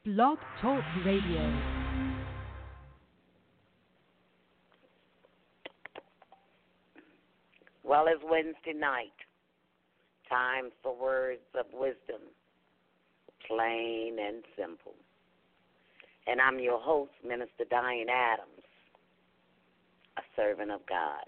Blog Talk Radio. Well, it's Wednesday night. Time for words of wisdom, plain and simple. And I'm your host, Minister Diane Adams, a servant of God.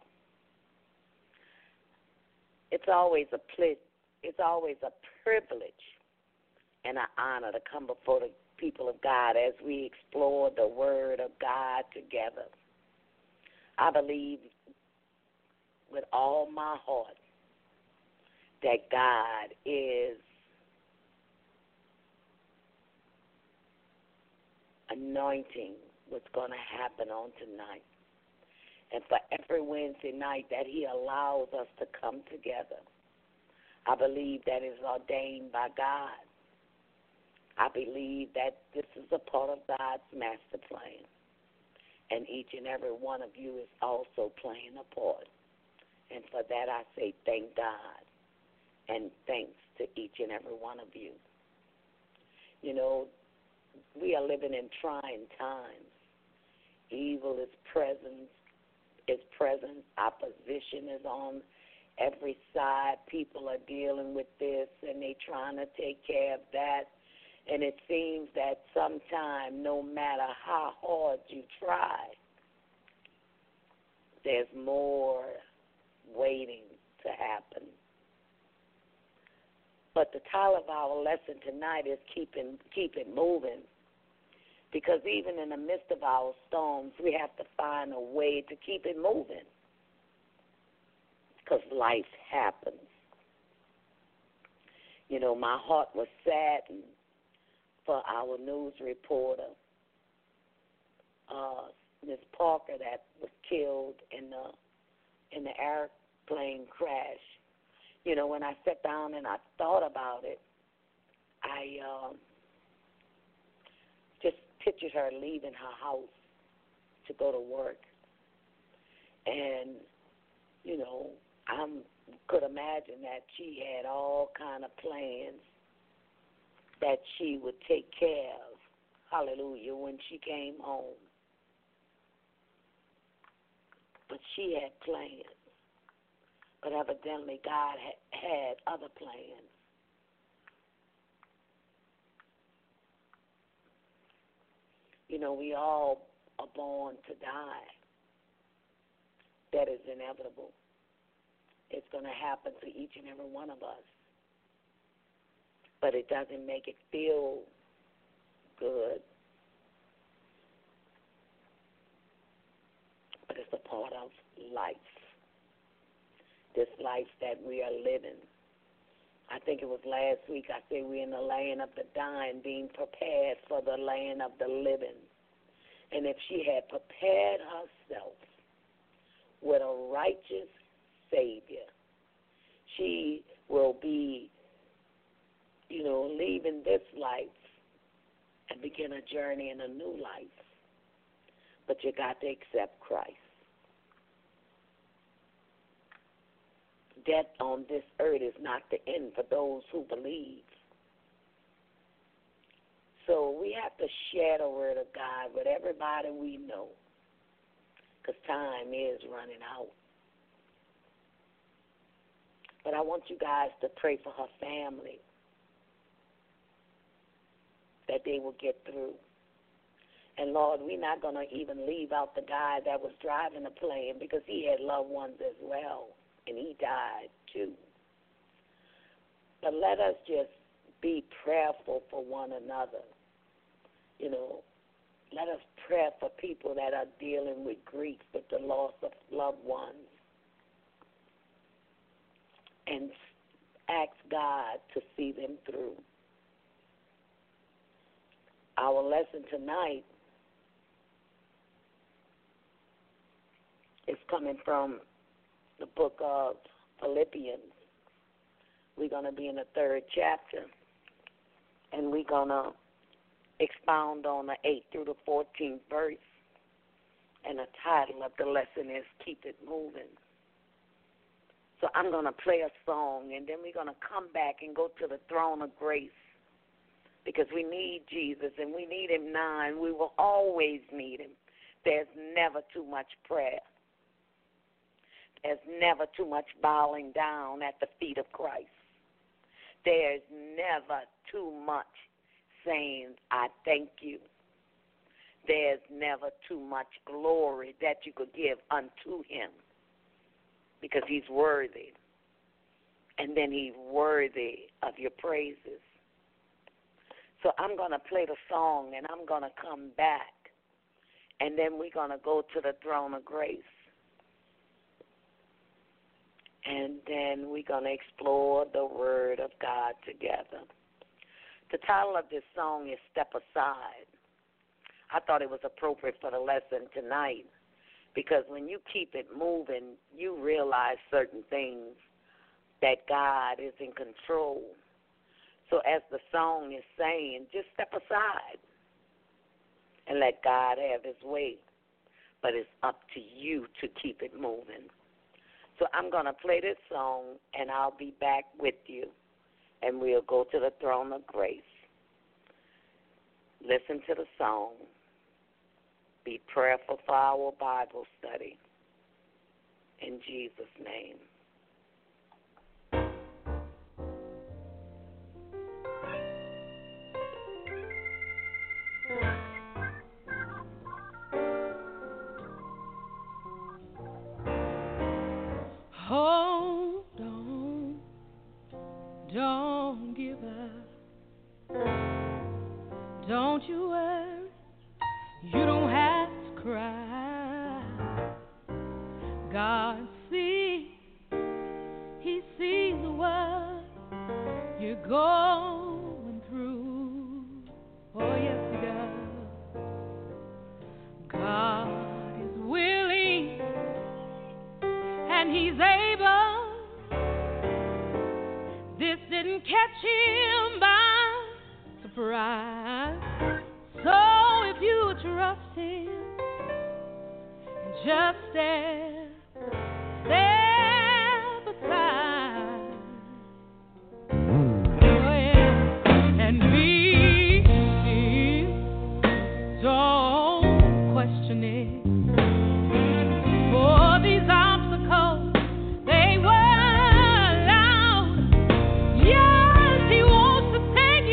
It's always a privilege and an honor to come before the people of God as we explore the Word of God together. I believe with all my heart that God is anointing what's going to happen on tonight. And for every Wednesday night that He allows us to come together, I believe that is ordained by God. I believe that this is a part of God's master plan. And each and every one of you is also playing a part. And for that I say thank God and thanks to each and every one of you. You know, we are living in trying times. Evil is present. Opposition is on every side. People are dealing with this and they trying to take care of that. And it seems that sometimes, no matter how hard you try, there's more waiting to happen. But the title of our lesson tonight is Keep It Moving. Because even in the midst of our storms, we have to find a way to keep it moving. Because life happens. You know, my heart was saddened for our news reporter, Ms. Parker, that was killed in the airplane crash. You know, when I sat down and I thought about it, I just pictured her leaving her house to go to work. And, you know, I could imagine that she had all kind of plans that she would take care of, hallelujah, when she came home. But she had plans. But evidently God had other plans. You know, we all are born to die. That is inevitable. It's going to happen to each and every one of us. But it doesn't make it feel good. But it's a part of life. This life that we are living. I think it was last week I said we're in the land of the dying, being prepared for the land of the living. And if she had prepared herself with a righteous Savior, she will be, you know, leaving this life and begin a journey in a new life. But you got to accept Christ. Death on this earth is not the end for those who believe. So we have to share the word of God with everybody we know, because time is running out. But I want you guys to pray for her family, that they will get through. And, Lord, we're not going to even leave out the guy that was driving the plane, because he had loved ones as well, and he died too. But let us just be prayerful for one another. You know, let us pray for people that are dealing with grief, with the loss of loved ones, and ask God to see them through. Our lesson tonight is coming from the book of Philippians. We're going to be in the 3rd chapter, and we're going to expound on the 8th through the 14th verse. And the title of the lesson is Keep It Moving. So I'm going to play a song, and then we're going to come back and go to the throne of grace because we need Jesus, and we need him now, and we will always need him. There's never too much prayer. There's never too much bowing down at the feet of Christ. There's never too much saying, I thank you. There's never too much glory that you could give unto him, because he's worthy. And then he's worthy of your praises. So I'm going to play the song, and I'm going to come back, and then we're going to go to the throne of grace. And then we're going to explore the Word of God together. The title of this song is Step Aside. I thought it was appropriate for the lesson tonight, because when you keep it moving, you realize certain things, that God is in control. So as the song is saying, just step aside and let God have his way. But it's up to you to keep it moving. So I'm going to play this song, and I'll be back with you, and we'll go to the throne of grace. Listen to the song. Be prayerful for our Bible study. In Jesus' name. Hold on, don't give up, don't you worry, you don't have to cry. God sees, he sees what you're going through. Oh yes, he does. God is willing, and he's able. This didn't catch him by surprise. So if you trust him, just step aside. Oh yeah, and be still. Don't question it. For these obstacles, they were allowed. Yes, he wants to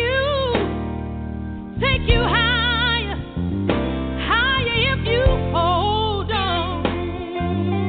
take you higher, higher if you hold on.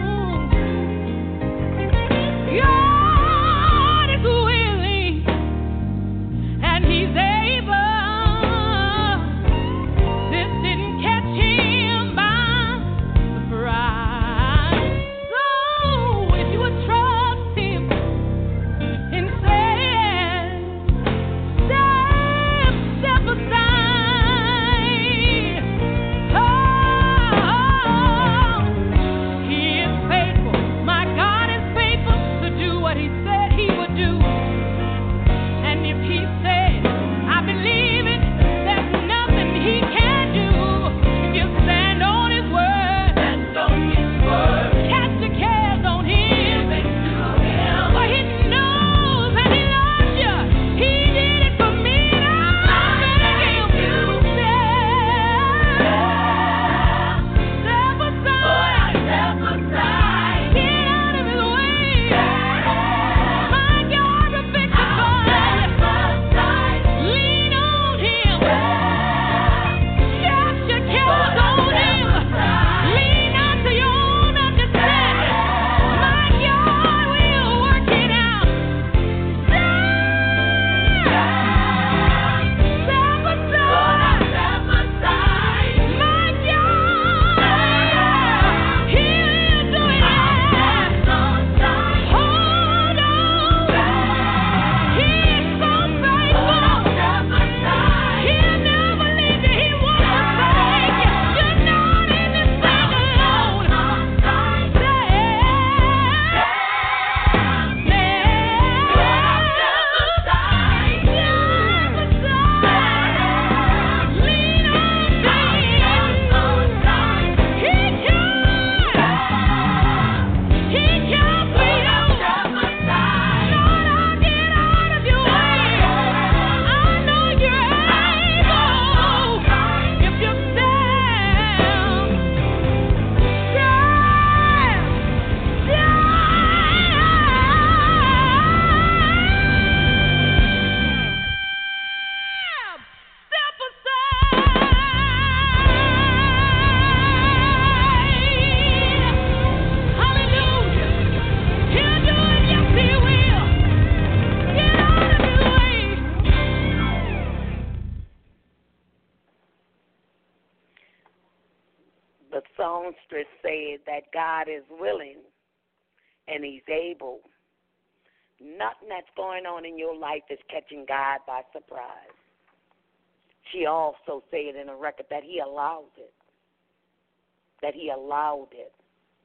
The songstress said that God is willing and he's able. Nothing that's going on in your life is catching God by surprise. She also said in a record that he allows it, that he allowed it.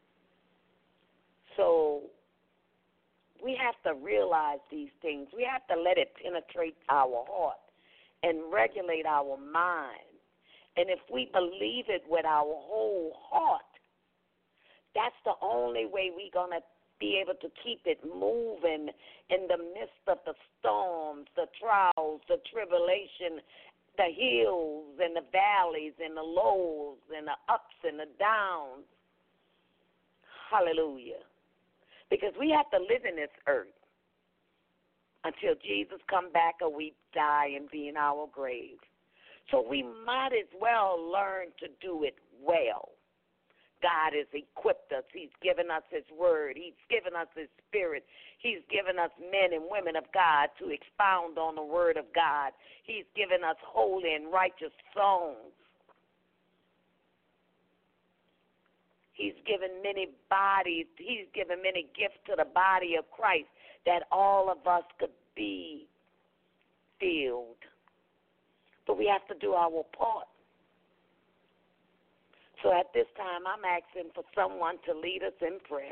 So we have to realize these things. We have to let it penetrate our heart and regulate our mind. And if we believe it with our whole heart, that's the only way we're going to be able to keep it moving in the midst of the storms, the trials, the tribulation, the hills and the valleys and the lows and the ups and the downs. Hallelujah. Because we have to live in this earth until Jesus come back or we die and be in our grave. So we might as well learn to do it well. God has equipped us. He's given us his word. He's given us his spirit. He's given us men and women of God to expound on the word of God. He's given us holy and righteous songs. He's given many bodies. He's given many gifts to the body of Christ that all of us could be filled. But we have to do our part. So at this time, I'm asking for someone to lead us in prayer.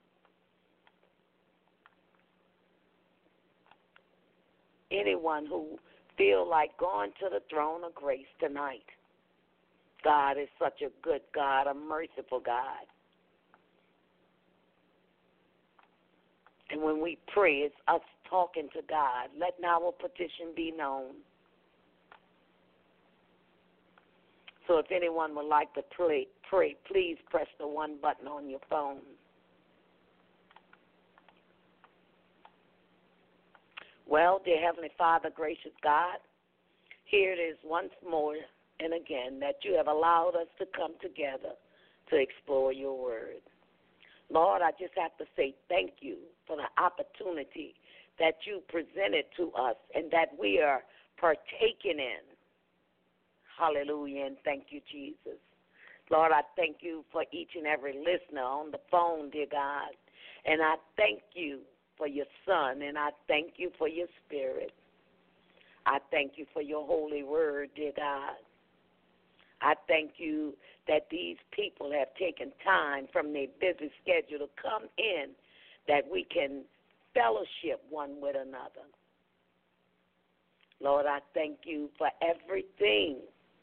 Anyone who feel like going to the throne of grace tonight. God is such a good God, a merciful God. And when we pray, it's us talking to God, letting our petition be known. So if anyone would like to pray, please press the one button on your phone. Well, dear Heavenly Father, gracious God, here it is once more and again that you have allowed us to come together to explore your word. Lord, I just have to say thank you for the opportunity that you presented to us and that we are partaking in. Hallelujah, and thank you, Jesus. Lord, I thank you for each and every listener on the phone, dear God. And I thank you for your Son, and I thank you for your Spirit. I thank you for your holy word, dear God. I thank you that these people have taken time from their busy schedule to come in, that we can fellowship one with another. Lord, I thank you for everything.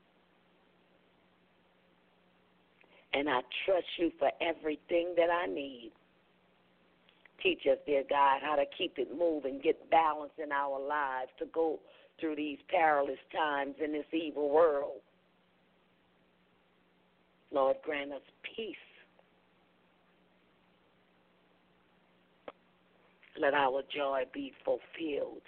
And I trust you for everything that I need. Teach us, dear God, how to keep it moving, get balance in our lives to go through these perilous times in this evil world. Lord, grant us peace. Let our joy be fulfilled.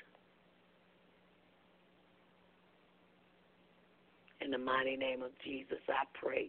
In the mighty name of Jesus, I pray.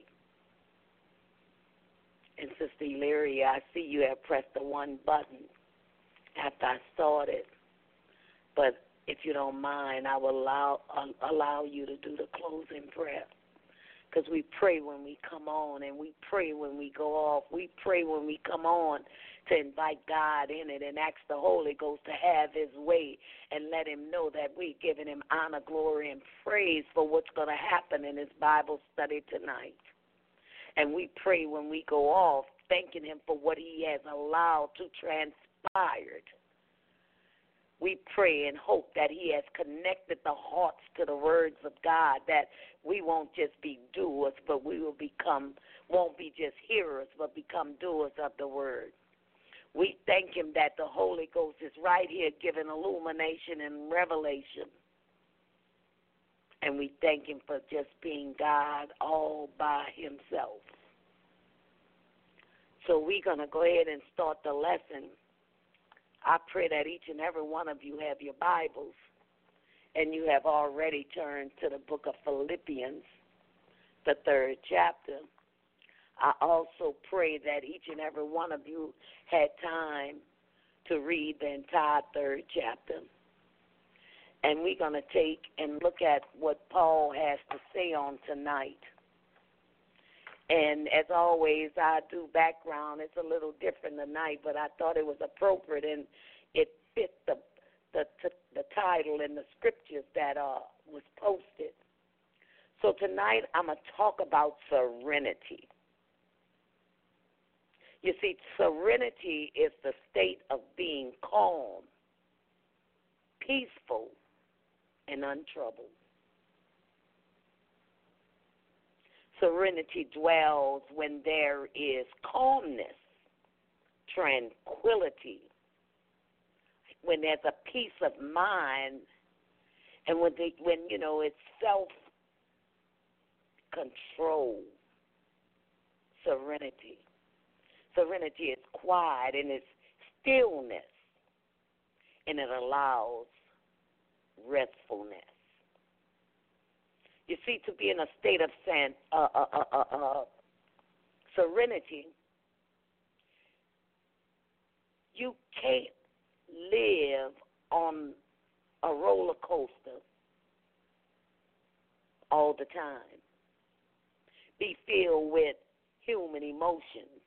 And Sister Illyria, I see you have pressed the one button after I started. But if you don't mind, I will allow you to do the closing prayer. Because we pray when we come on and we pray when we go off. We pray when we come on to invite God in it and ask the Holy Ghost to have his way and let him know that we're giving him honor, glory, and praise for what's going to happen in his Bible study tonight. And we pray when we go off, thanking him for what he has allowed to transpire. We pray and hope that he has connected the hearts to the words of God, that we won't just be doers, but we won't be just hearers, but become doers of the word. We thank him that the Holy Ghost is right here giving illumination and revelation. And we thank him for just being God all by himself. So we're going to go ahead and start the lesson. I pray that each and every one of you have your Bibles and you have already turned to the book of Philippians, the 3rd chapter. I also pray that each and every one of you had time to read the entire 3rd chapter. And we're going to take and look at what Paul has to say on tonight. And as always, I do background. It's a little different tonight, but I thought it was appropriate and it fit the title and the scriptures that was posted. So tonight I'm going to talk about serenity. You see, serenity is the state of being calm, peaceful, and untroubled. Serenity dwells when there is calmness, tranquility, when there's a peace of mind, and when it's self-control. Serenity. Serenity is quiet and it's stillness, and it allows restfulness. You see, to be in a state of serenity, you can't live on a roller coaster all the time. Be filled with human emotions.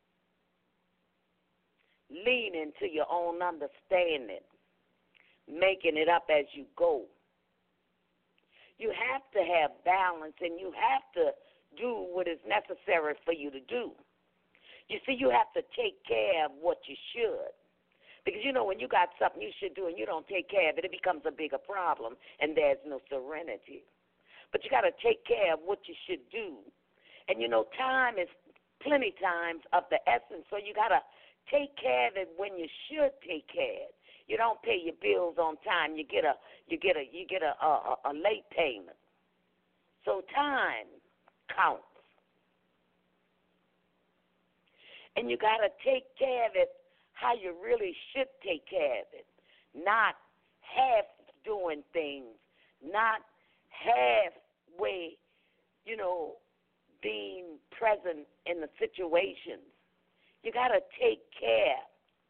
Lean into your own understanding, making it up as you go. You have to have balance, and you have to do what is necessary for you to do. You see, you have to take care of what you should. Because, when you got something you should do and you don't take care of it, it becomes a bigger problem, and there's no serenity. But you got to take care of what you should do. And, time is plenty times of the essence, so you got to take care of it when you should take care of it. You don't pay your bills on time. You get a late payment. So time counts, and you got to take care of it how you really should take care of it, not half doing things, not halfway, being present in the situations. You got to take care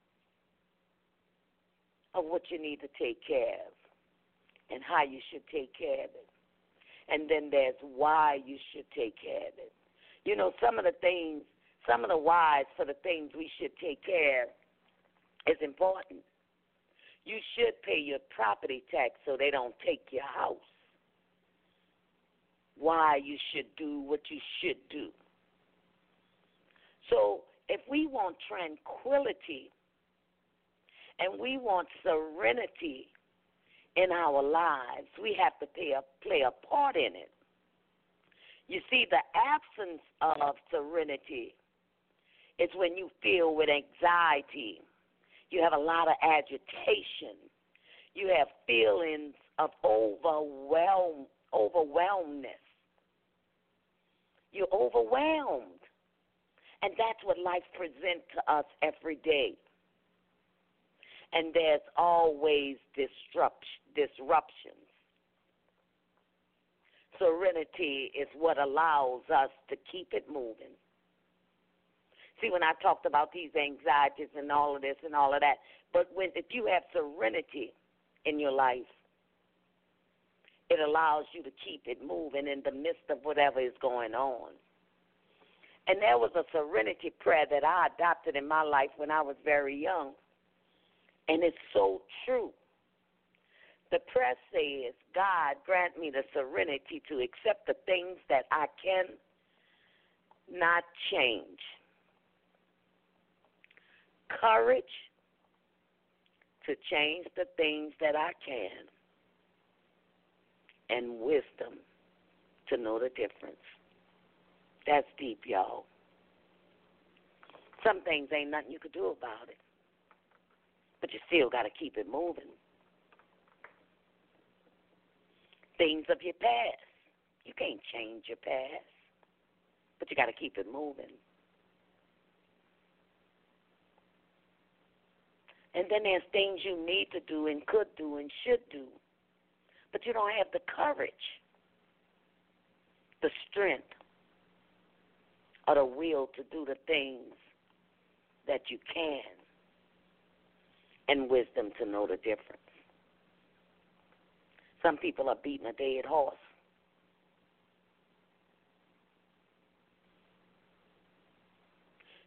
of what you need to take care of and how you should take care of it. And then there's why you should take care of it. Some of the whys for the things we should take care of is important. You should pay your property tax so they don't take your house. Why you should do what you should do. So if we want tranquility and we want serenity in our lives, we have to play a part in it. You see, the absence of serenity is when you feel with anxiety. You have a lot of agitation. You have feelings of overwhelmness. You're overwhelmed. And that's what life presents to us every day. And there's always disruptions. Serenity is what allows us to keep it moving. See, when I talked about these anxieties and all of this and all of that, but if you have serenity in your life, it allows you to keep it moving in the midst of whatever is going on. And there was a serenity prayer that I adopted in my life when I was very young, and it's so true. The prayer says, God, grant me the serenity to accept the things that I cannot change, courage to change the things that I can, and wisdom to know the difference. That's deep, y'all. Some things ain't nothing you could do about it, but you still got to keep it moving. Things of your past. You can't change your past, but you got to keep it moving. And then there's things you need to do and could do and should do, but you don't have the courage, the strength, or the will to do the things that you can, and wisdom to know the difference. Some people are beating a dead horse.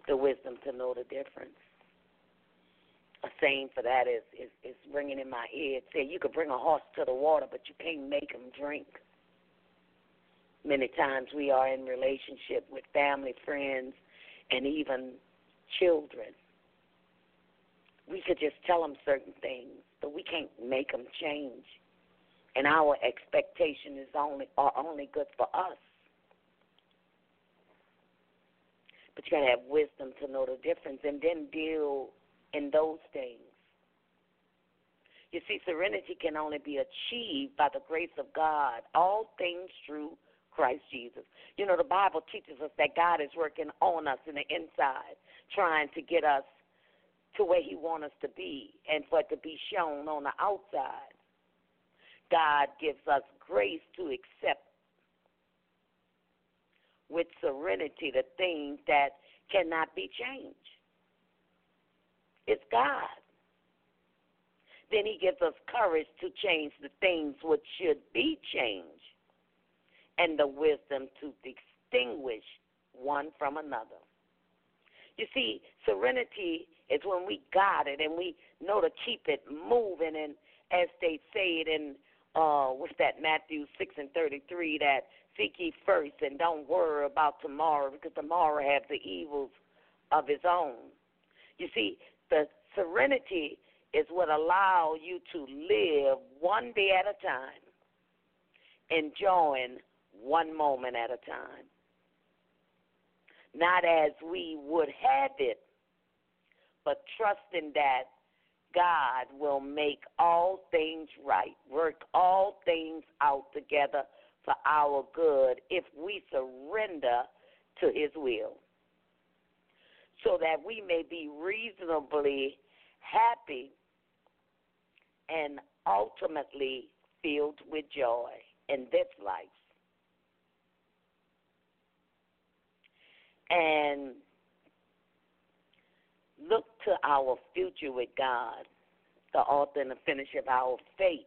the wisdom to know the difference. A saying for that is ringing in my head. Say you could bring a horse to the water, but you can't make him drink. Many times we are in relationship with family, friends, and even children. We could just tell them certain things, but we can't make them change. And our expectation are only good for us. But you got to have wisdom to know the difference and then deal in those things. You see, serenity can only be achieved by the grace of God, all things through Christ Jesus. You know, the Bible teaches us that God is working on us in the inside, trying to get us to where he wants us to be and for it to be shown on the outside. God gives us grace to accept with serenity the things that cannot be changed. It's God. Then he gives us courage to change the things which should be changed and the wisdom to distinguish one from another. You see, serenity is when we got it and we know to keep it moving, and as they say it in what's that, Matthew 6:33, that seek ye first and don't worry about tomorrow, because tomorrow has the evils of its own. You see, the serenity is what allows you to live one day at a time, enjoying one moment at a time. Not as we would have it, but trusting that God will make all things right, work all things out together for our good if we surrender to his will, so that we may be reasonably happy and ultimately filled with joy in this life. And look to our future with God, the author and the finisher of our faith,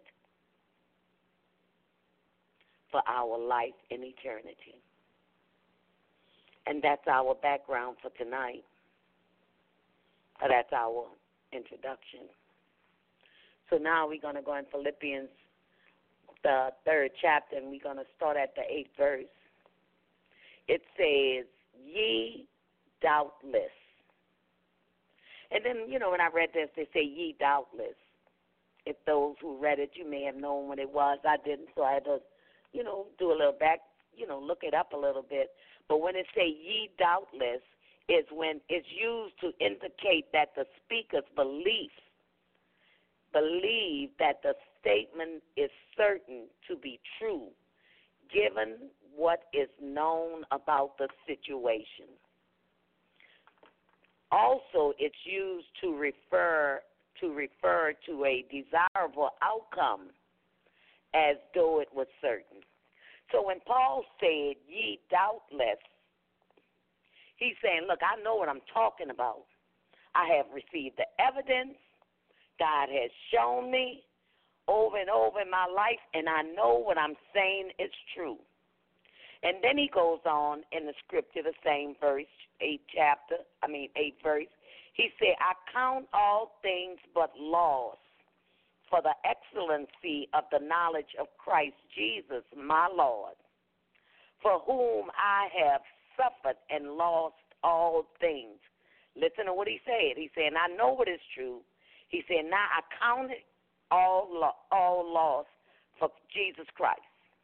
for our life in eternity. And that's our background for tonight. That's our introduction. So now we're going to go in Philippians, the 3rd chapter, and we're going to start at the 8th verse. It says, ye doubtless. And then, you know, when I read this, they say ye doubtless. If those who read it, you may have known what it was. I didn't, so I had to, you know, do a little back, you know, look it up a little bit. But when it say ye doubtless, is when it's used to indicate that the speaker's believe that the statement is certain to be true, given what is known about the situation. Also, it's used to refer to a desirable outcome as though it was certain. So when Paul said, ye doubtless, he's saying, look, I know what I'm talking about. I have received the evidence. God has shown me over and over in my life, and I know what I'm saying is true. And then he goes on in the scripture, the same verse, 8th verse. He said, I count all things but loss for the excellency of the knowledge of Christ Jesus, my Lord, for whom I have suffered and lost all things. Listen to what he said. He said, and I know what is true. He said, now I count it all loss for Jesus Christ.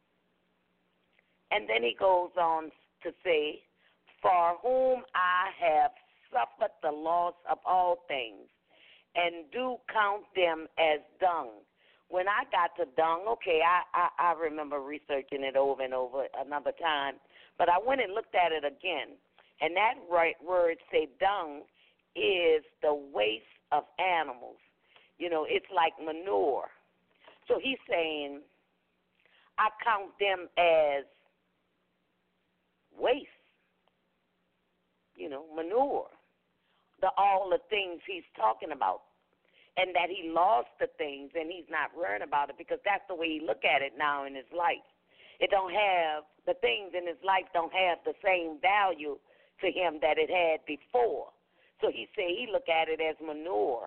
And then he goes on to say, for whom I have suffered the loss of all things, and do count them as dung. When I got to dung, okay, I remember researching it over and over another time, but I went and looked at it again, and that right word, say dung, is the waste of animals. You know, it's like manure. So he's saying, I count them as waste, you know, manure, all the things he's talking about, and that he lost the things and he's not worrying about it because that's the way he look at it now in his life. It don't have, the things in his life don't have the same value, to him that it had before. So he said he looked at it as manure.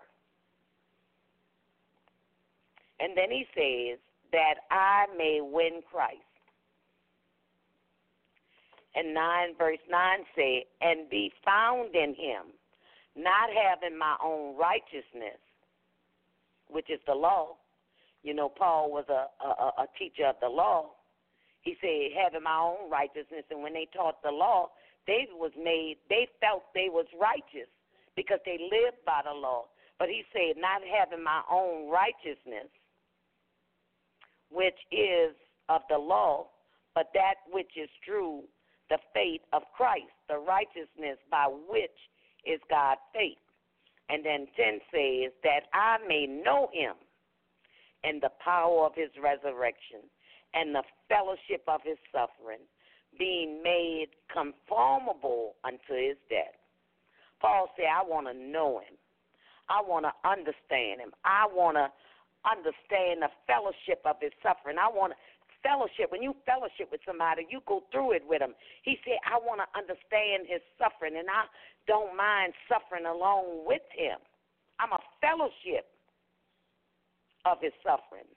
And then he says that I may win Christ. And verse 9 says, and be found in him, not having my own righteousness, which is the law. You know, Paul was a teacher of the law. He said, having my own righteousness, and when they taught the law, they felt they was righteous because they lived by the law. But he said, not having my own righteousness, which is of the law, but that which is true, the faith of Christ, the righteousness by which is God's faith. And then 10 says, that I may know him and the power of his resurrection and the fellowship of his suffering, being made conformable unto his death. Paul said, I want to know him. I want to understand him. I want to understand the fellowship of his suffering. I want to fellowship. When you fellowship with somebody, you go through it with them. He said, I want to understand his suffering, and I don't mind suffering along with him. I'm a fellowship of his suffering.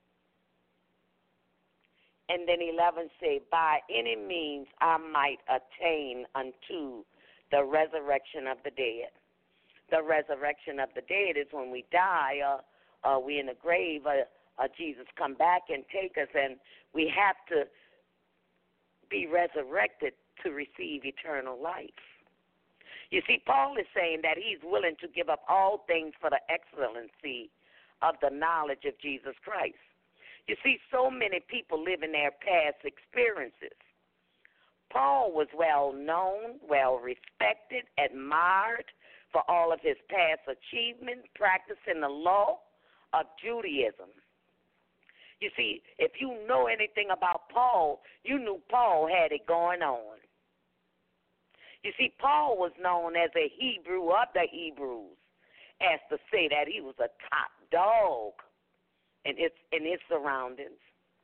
And then 11 say, by any means I might attain unto the resurrection of the dead. The resurrection of the dead is when we die, we in the grave, Jesus come back and take us, and we have to be resurrected to receive eternal life. You see, Paul is saying that he's willing to give up all things for the excellency of the knowledge of Jesus Christ. You see, so many people live in their past experiences. Paul was well known, well respected, admired for all of his past achievements, practicing the law of Judaism. You see, if you know anything about Paul, you knew Paul had it going on. You see, Paul was known as a Hebrew of the Hebrews, as to say that he was a top dog in his surroundings.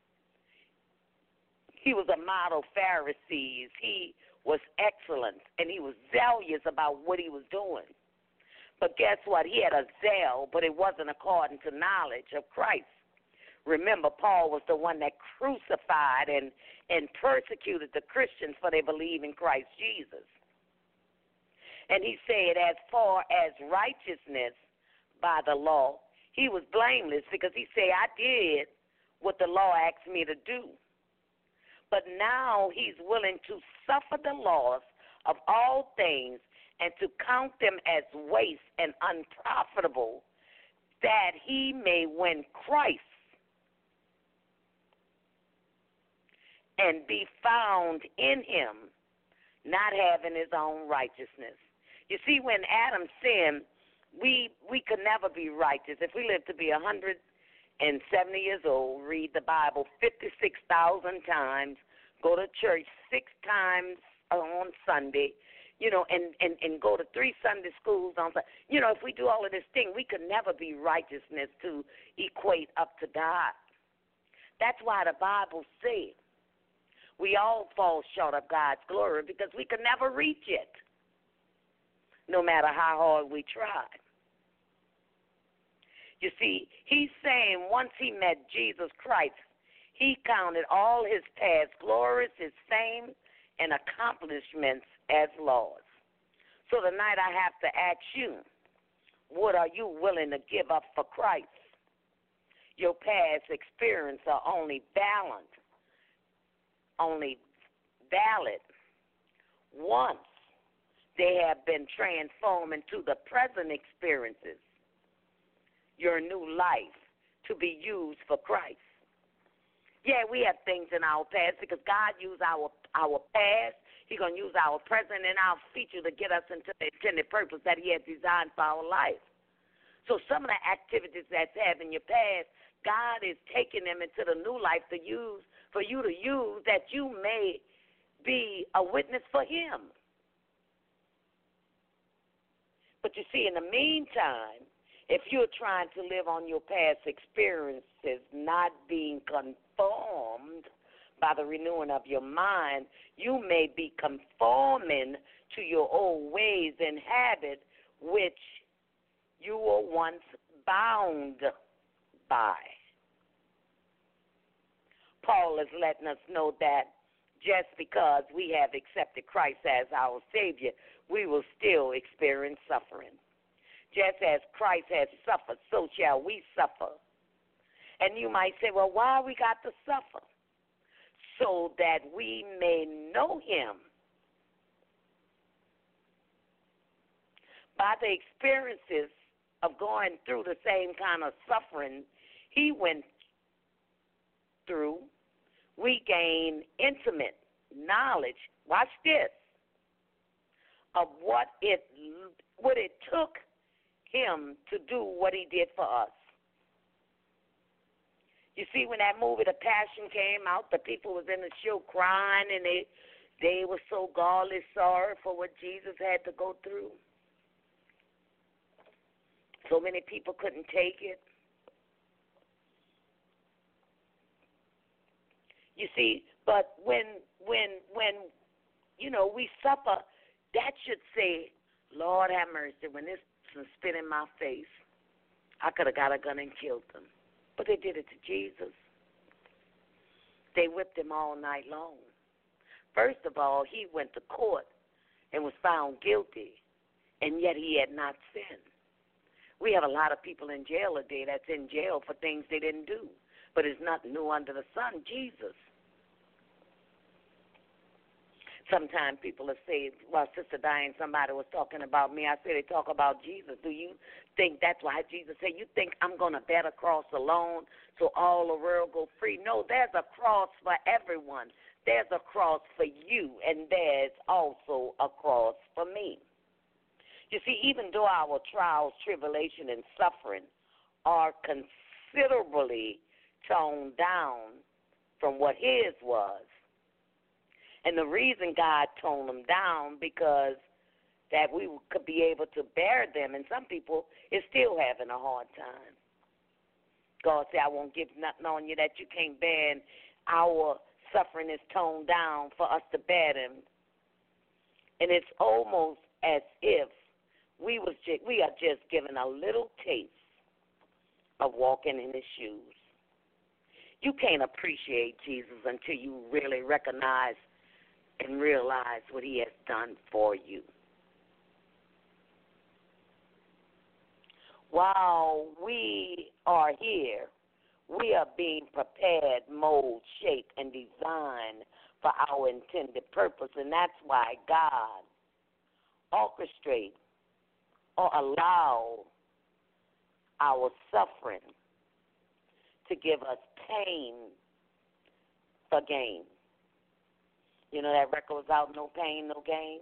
He was a model Pharisee. He was excellent, and he was zealous about what he was doing. But guess what? He had a zeal, but it wasn't according to knowledge of Christ. Remember, Paul was the one that crucified and persecuted the Christians for their belief in Christ Jesus. And he said, as far as righteousness by the law, he was blameless because he said, I did what the law asked me to do. But now he's willing to suffer the loss of all things and to count them as waste and unprofitable, that he may win Christ and be found in him, not having his own righteousness. You see, when Adam sinned, we could never be righteous. If we live to be 170 years old, read the Bible 56,000 times, go to church 6 times on Sunday, and go to 3 Sunday schools on Sunday. If we do all of this thing, we could never be righteousness to equate up to God. That's why the Bible says we all fall short of God's glory because we could never reach it, no matter how hard we try. You see, he's saying once he met Jesus Christ, he counted all his past glories, his fame, and accomplishments as loss. So tonight I have to ask you, what are you willing to give up for Christ? Your past experience are only valid once they have been transformed into the present experiences, your new life, to be used for Christ. Yeah, we have things in our past because God used our past. He's going to use our present and our future to get us into the intended purpose that he has designed for our life. So some of the activities that's have in your past, God is taking them into the new life to use, for you to use, that you may be a witness for him. But you see, in the meantime, if you're trying to live on your past experiences, not being conformed by the renewing of your mind, you may be conforming to your old ways and habits which you were once bound by. Paul is letting us know that just because we have accepted Christ as our Savior, we will still experience suffering. Just as Christ has suffered, so shall we suffer. And you might say, well, why we got to suffer? So that we may know him. By the experiences of going through the same kind of suffering he went through, we gain intimate knowledge, watch this, of what it took him to do what he did for us. You see, when that movie, The Passion, came out, the people was in the show crying, and they were so godly sorry for what Jesus had to go through. So many people couldn't take it. You see, but when we suffer, that should say, Lord have mercy, when this person spit in my face, I could have got a gun and killed them. But they did it to Jesus. They whipped him all night long. First of all, he went to court and was found guilty, and yet he had not sinned. We have a lot of people in jail today that's in jail for things they didn't do, but there's nothing new under the sun, Jesus. Sometimes people will say, well, Sister Diane, somebody was talking about me. I said, they talk about Jesus. Do you think that's why Jesus said, you think I'm going to bear a cross alone so all the world go free? No, there's a cross for everyone. There's a cross for you, and there's also a cross for me. You see, even though our trials, tribulation, and suffering are considerably toned down from what his was, and the reason God toned them down because that we could be able to bear them, and some people is still having a hard time. God said, I won't give nothing on you that you can't bear, and our suffering is toned down for us to bear them. And it's almost as if we are just given a little taste of walking in his shoes. You can't appreciate Jesus until you really recognize and realize what he has done for you. While we are here, we are being prepared, molded, shaped, and designed for our intended purpose, and that's why God orchestrates or allows our suffering to give us pain for gain. You know that record was out, No Pain, No Gain?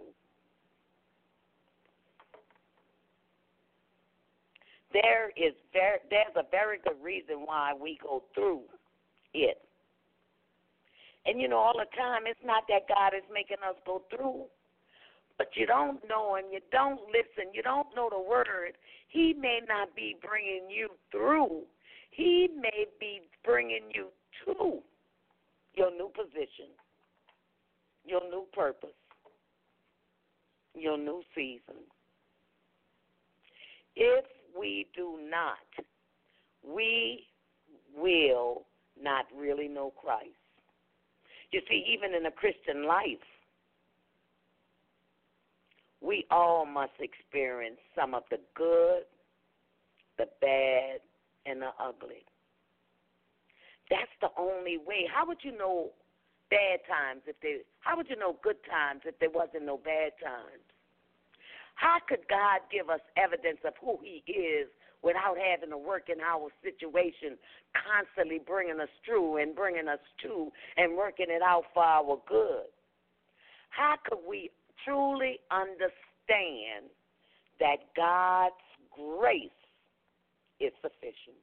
There's a very good reason why we go through it. And, all the time, it's not that God is making us go through, but you don't know and you don't listen, you don't know the word. He may not be bringing you through. He may be bringing you to your new position, your new purpose, your new season. If we do not, we will not really know Christ. You see, even in a Christian life, we all must experience some of the good, the bad, and the ugly. That's the only way. How would you know bad times how would you know good times if there wasn't no bad times? How could God give us evidence of who he is without having to work in our situation, constantly bringing us through and bringing us to and working it out for our good? How could we truly understand that God's grace is sufficient?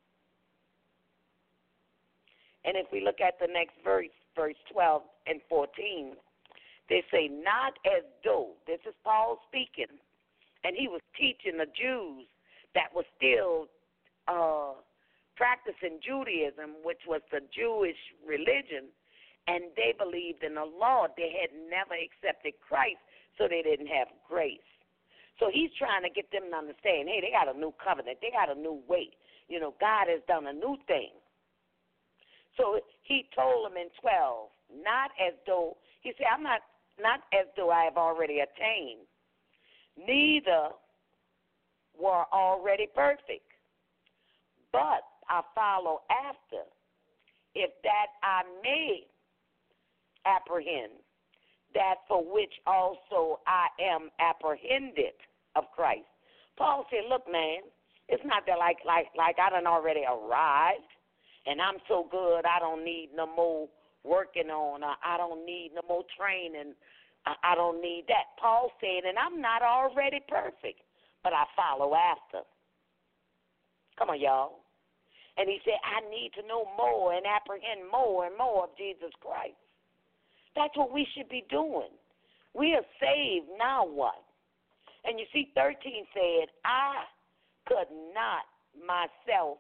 And if we look at the next verse 12 and 14, they say, not as though, this is Paul speaking, and he was teaching the Jews that were still practicing Judaism, which was the Jewish religion, and they believed in the law. They had never accepted Christ, so they didn't have grace. So he's trying to get them to understand, hey, they got a new covenant. They got a new way. You know, God has done a new thing. So he told them in 12, not as though, he said, I'm not as though I have already attained, neither were already perfect, but I follow after, if that I may apprehend that for which also I am apprehended of Christ. Paul said, look, man, it's not that like I done already arrived, and I'm so good I don't need no more working on, I don't need no more training, I don't need that. Paul said, and I'm not already perfect, but I follow after. Come on, y'all. And he said, I need to know more and apprehend more and more of Jesus Christ. That's what we should be doing. We are saved, now what? And you see, 13 said, I could not myself,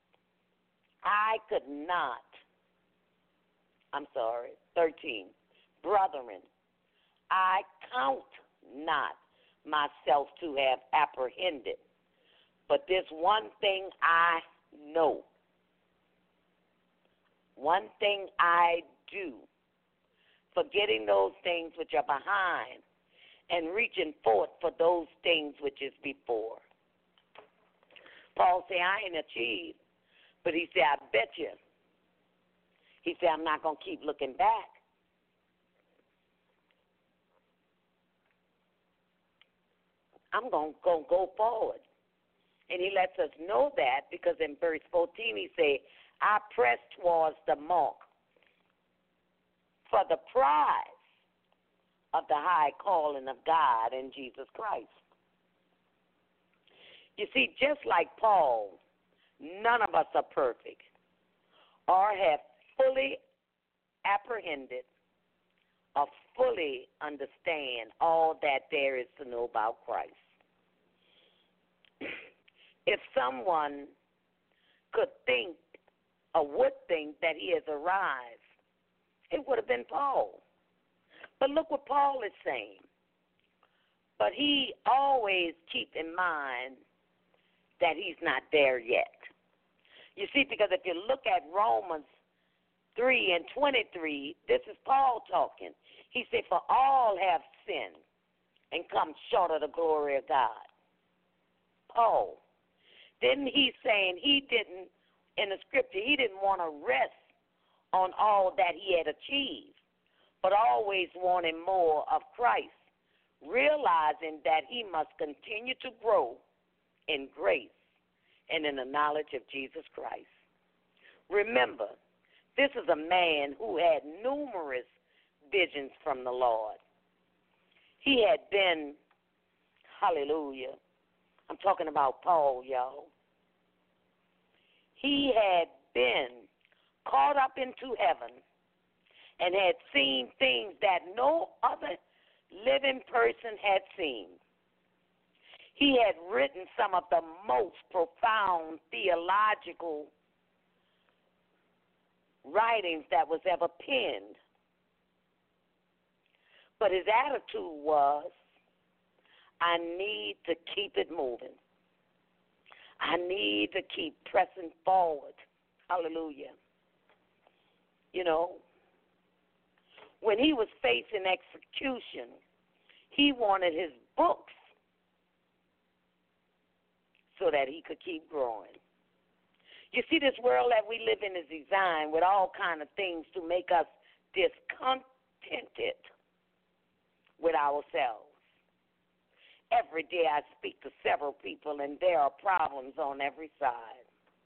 I'm sorry, 13, brethren, I count not myself to have apprehended, but this one thing I know, one thing I do, forgetting those things which are behind and reaching forth for those things which is before. Paul said, I ain't achieved, but he said, I bet you. He said, I'm not going to keep looking back. I'm going to go forward. And he lets us know that because in verse 14 he said, I press towards the mark for the prize of the high calling of God in Jesus Christ. You see, just like Paul, none of us are perfect or have fully apprehended or fully understand all that there is to know about Christ. If someone could think or would think that he has arrived, it would have been Paul. But look what Paul is saying. But he always keep in mind that he's not there yet. You see, because if you look at Romans 3 and 23, this is Paul talking. He said, for all have sinned and come short of the glory of God. Paul. Then he's saying he didn't, in the scripture, he didn't want to rest on all that he had achieved, but always wanted more of Christ, realizing that he must continue to grow in grace and in the knowledge of Jesus Christ. Remember, this is a man who had numerous visions from the Lord. He had been, hallelujah, I'm talking about Paul, y'all. He had been caught up into heaven and had seen things that no other living person had seen. He had written some of the most profound theological writings that was ever penned. But his attitude was, I need to keep it moving. I need to keep pressing forward. Hallelujah. You know, when he was facing execution, he wanted his books so that he could keep growing. You see, this world that we live in is designed with all kinds of things to make us discontented with ourselves. Every day I speak to several people, and there are problems on every side.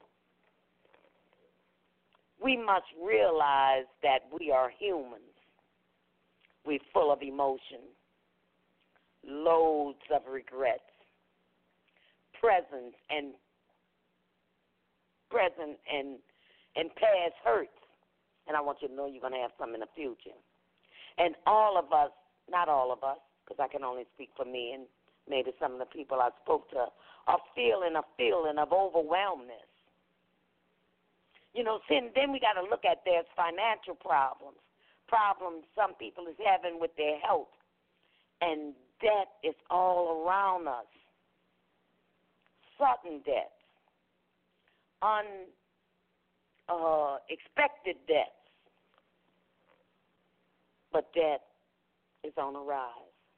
We must realize that we are humans. We're full of emotion, loads of regrets, present and past hurts. And I want you to know you're going to have some in the future. And all of us, not all of us, because I can only speak for me and maybe some of the people I spoke to, are feeling a feeling of overwhelmness. You know, then we got to look at there's financial problems. problems some people is having with their health, and death is all around us. Sudden deaths, unexpected deaths, but death is on the rise.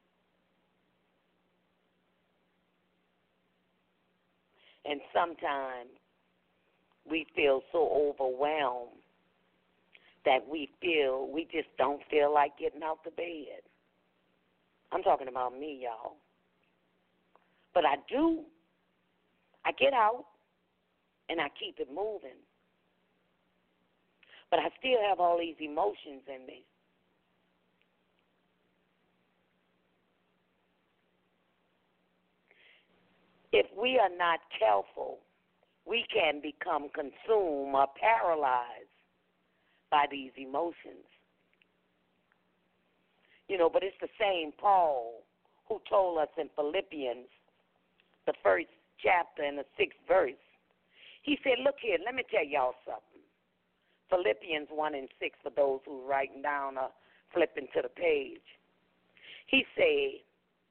And sometimes we feel so overwhelmed that we just don't feel like getting out the bed. I'm talking about me, y'all. But I do. I get out and I keep it moving. But I still have all these emotions in me. If we are not careful, we can become consumed or paralyzed by these emotions. But it's the same Paul who told us in Philippians, the first chapter and the 6th verse. He said, look here, let me tell y'all something. Philippians 1 and 6 for those who are writing down or flipping to the page. He said,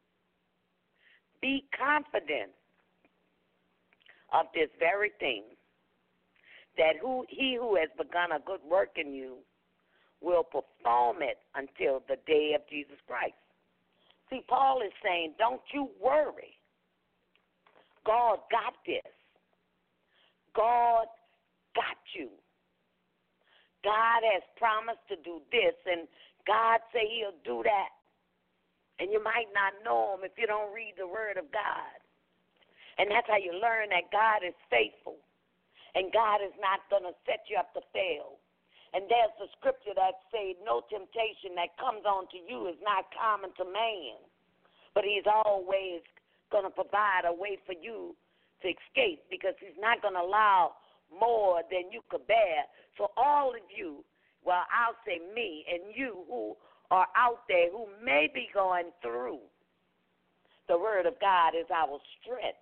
be confident of this very thing, that he who has begun a good work in you will perform it until the day of Jesus Christ. See, Paul is saying, don't you worry. God got this. God got you. God has promised to do this, and God say he'll do that. And you might not know him if you don't read the word of God. And that's how you learn that God is faithful, and God is not going to set you up to fail. And there's the scripture that says, no temptation that comes on to you is not common to man, but he's always going to provide a way for you to escape, because he's not going to allow more than you could bear. So all of you, well, I'll say me and you who are out there who may be going through, the word of God is our strength.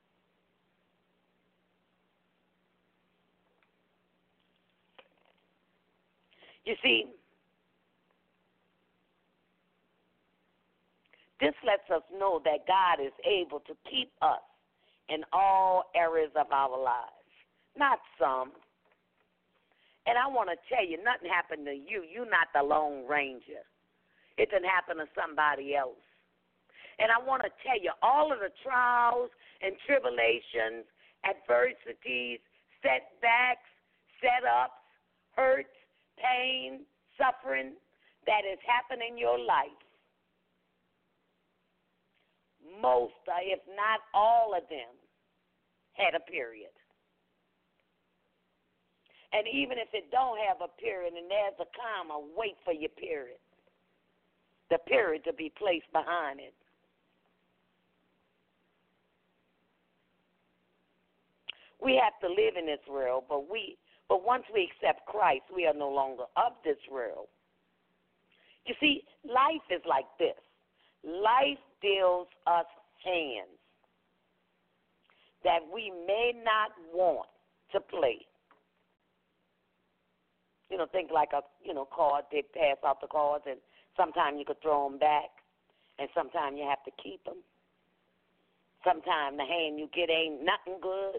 You see, this lets us know that God is able to keep us in all areas of our lives, not some. And I want to tell you, nothing happened to you. You're not the Lone Ranger. It didn't happen to somebody else. And I want to tell you, all of the trials and tribulations, adversities, setbacks, setups, hurts, pain, suffering that has happened in your life, most, if not all of them, had a period. And even if it don't have a period and there's a comma, wait for your period. The period to be placed behind it. We have to live in this world, but once we accept Christ, we are no longer of this world. You see, life is like this. Life deals us hands that we may not want to play. Think like a, card. They pass out the cards, and sometimes you could throw them back, and sometimes you have to keep them. Sometimes the hand you get ain't nothing good.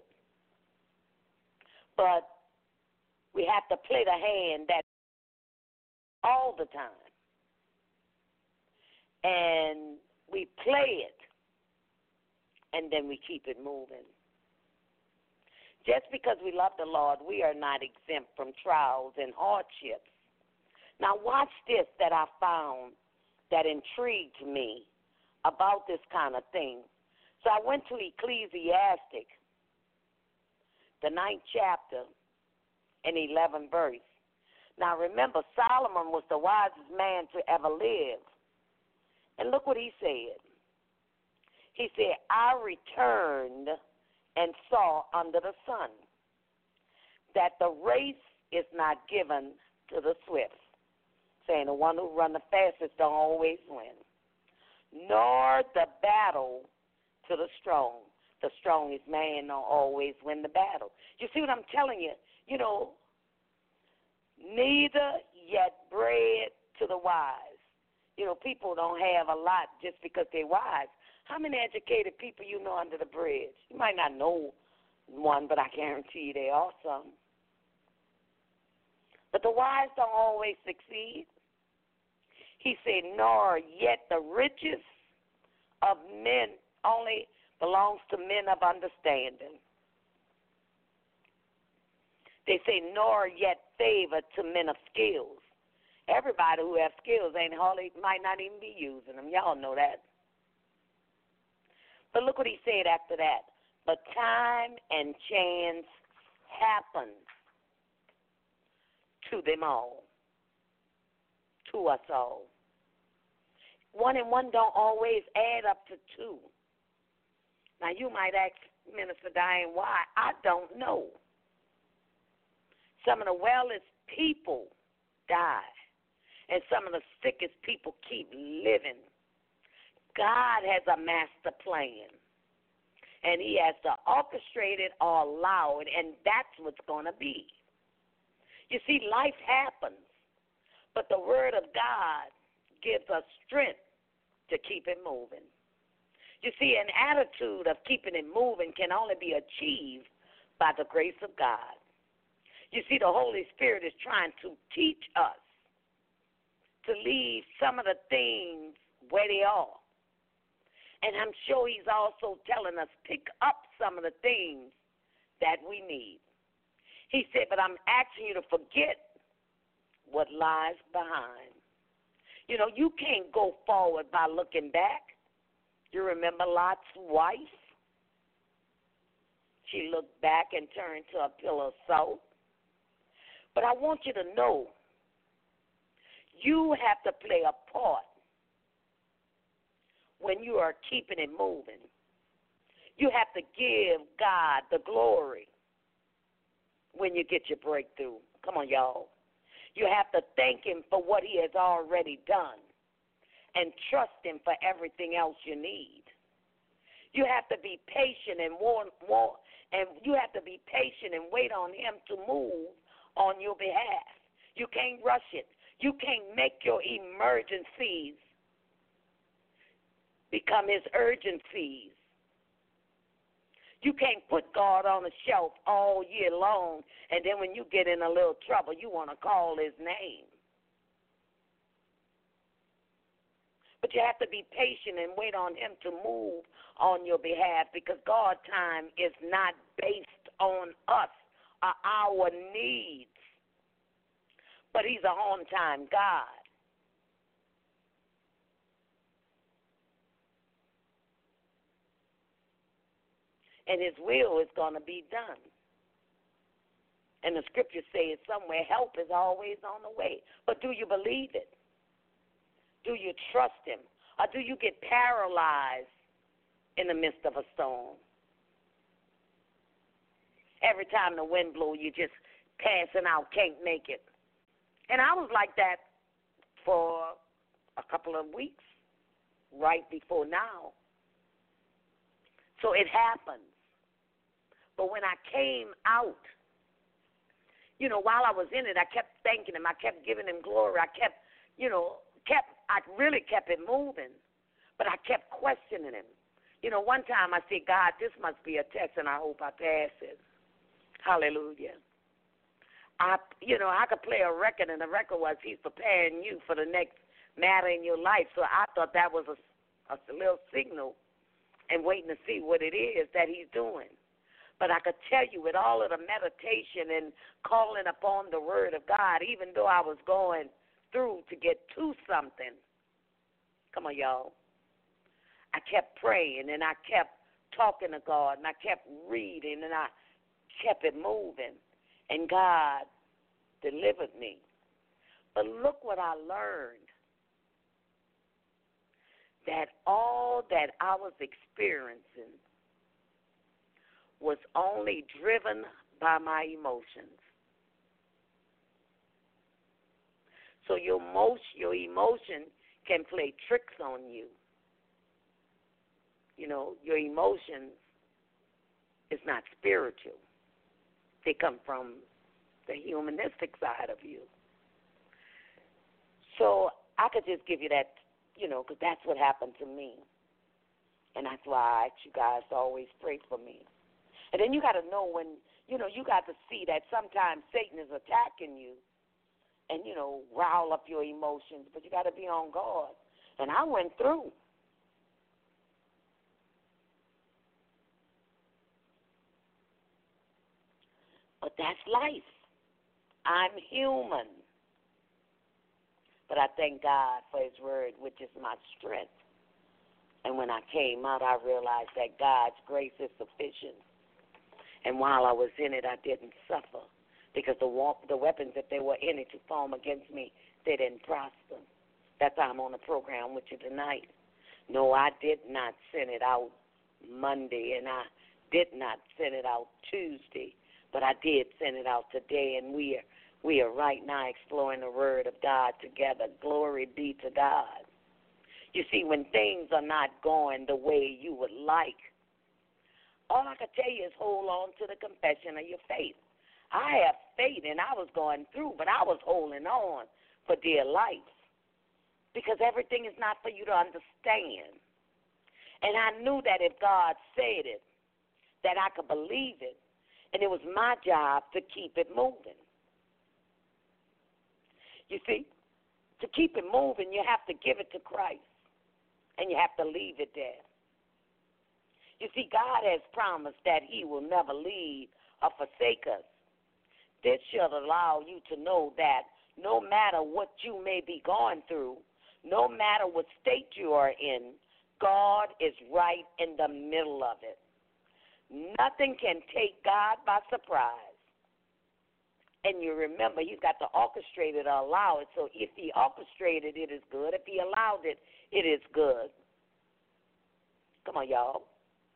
But we have to play the hand that all the time. And we play it, and then we keep it moving. Just because we love the Lord, we are not exempt from trials and hardships. Now watch this that I found that intrigued me about this kind of thing. So I went to Ecclesiastic, the 9th chapter, and 11th verse. Now remember, Solomon was the wisest man to ever live. And look what he said. He said, I returned and saw under the sun that the race is not given to the swift, saying the one who run the fastest don't always win, nor the battle to the strong. The strongest man don't always win the battle. You see what I'm telling you? Neither yet bread to the wise. You know, people don't have a lot just because they're wise. How many educated people you know under the bridge? You might not know one, but I guarantee you they are some. But the wise don't always succeed. He said, nor yet the riches of men only belongs to men of understanding. They say, nor yet favor to men of skills. Everybody who has skills might not even be using them. Y'all know that. But look what he said after that. But time and chance happens to them all, to us all. 1 and 1 don't always add up to 2. Now, you might ask Minister Diane why. I don't know. Some of the wellest people die, and some of the sickest people keep living. God has a master plan, and he has to orchestrate it or allow it, and that's what's going to be. You see, life happens, but the Word of God gives us strength to keep it moving. You see, an attitude of keeping it moving can only be achieved by the grace of God. You see, the Holy Spirit is trying to teach us to leave some of the things where they are. And I'm sure he's also telling us pick up some of the things that we need. He said, but I'm asking you to forget what lies behind. You know, you can't go forward by looking back. You remember Lot's wife? She looked back and turned to a pillar of salt. But I want you to know, you have to play a part when you are keeping it moving. You have to give God the glory when you get your breakthrough. Come on, y'all. You have to thank him for what he has already done and trust him for everything else you need. You have to be patient and you have to be patient and wait on him to move on your behalf. You can't rush it. You can't make your emergencies become his urgencies. You can't put God on a shelf all year long, and then when you get in a little trouble, you want to call his name. But you have to be patient and wait on him to move on your behalf, because God's time is not based on us or our needs, but he's a on-time God. And his will is going to be done. And the scripture says somewhere help is always on the way. But do you believe it? Do you trust him? Or do you get paralyzed in the midst of a storm? Every time the wind blows, you're just passing out, can't make it. And I was like that for a couple of weeks, right before now. So it happens. But when I came out, you know, while I was in it, I kept thanking him. I kept giving him glory. I really kept it moving. But I kept questioning him. You know, one time I said, God, this must be a test, and I hope I pass it. Hallelujah. I could play a record, and the record was he's preparing you for the next matter in your life. So I thought that was a little signal and waiting to see what it is that he's doing. But I could tell you with all of the meditation and calling upon the word of God, even though I was going through to get to something, come on, y'all, I kept praying and I kept talking to God and I kept reading and I kept it moving, and God delivered me. But look what I learned, that all that I was experiencing was only driven by my emotions. So your emotion can play tricks on you. You know, your emotions is not spiritual. They come from the humanistic side of you. So I could just give you that, because that's what happened to me. And that's why I ask you guys to always pray for me. And then you got to know when, you got to see that sometimes Satan is attacking you and, rile up your emotions, but you got to be on guard. And I went through. But that's life. I'm human. But I thank God for his word, which is my strength. And when I came out, I realized that God's grace is sufficient. And while I was in it, I didn't suffer because the weapons, if they were in it to form against me, they didn't prosper. That's why I'm on the program with you tonight. No, I did not send it out Monday, and I did not send it out Tuesday, but I did send it out today, and we are right now exploring the Word of God together. Glory be to God. You see, when things are not going the way you would like, all I can tell you is hold on to the confession of your faith. I have faith, and I was going through, but I was holding on for dear life because everything is not for you to understand. And I knew that if God said it, that I could believe it, and it was my job to keep it moving. You see, to keep it moving, you have to give it to Christ, and you have to leave it there. You see, God has promised that he will never leave or forsake us. This should allow you to know that no matter what you may be going through, no matter what state you are in, God is right in the middle of it. Nothing can take God by surprise. And you remember, he's got to orchestrate it or allow it. So if he orchestrated it, is good. If he allowed it, it is good. Come on, y'all.